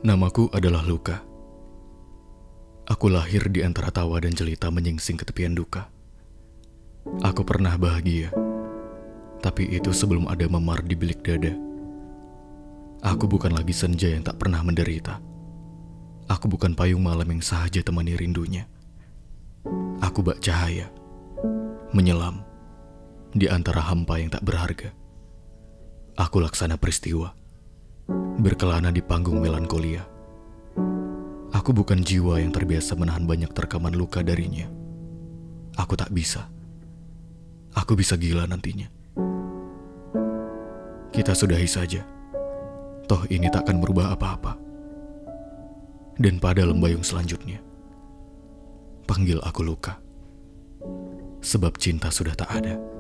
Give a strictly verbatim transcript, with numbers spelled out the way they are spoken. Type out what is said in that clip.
Namaku adalah Luka. Aku lahir di antara tawa dan jelita menyingsing ke tepian duka. Aku pernah bahagia, tapi itu sebelum ada memar di bilik dada. Aku bukan lagi senja yang tak pernah menderita. Aku bukan payung malam yang sahaja temani rindunya. Aku bak cahaya, menyelam di antara hampa yang tak berharga. Aku laksana peristiwa, berkelana di panggung melankolia. Aku bukan jiwa yang terbiasa menahan banyak terkaman luka darinya. Aku tak bisa. Aku bisa gila nantinya. Kita sudahi saja. Toh ini takkan merubah apa-apa. Dan pada lembayung selanjutnya, panggil aku Luka. Sebab cinta sudah tak ada.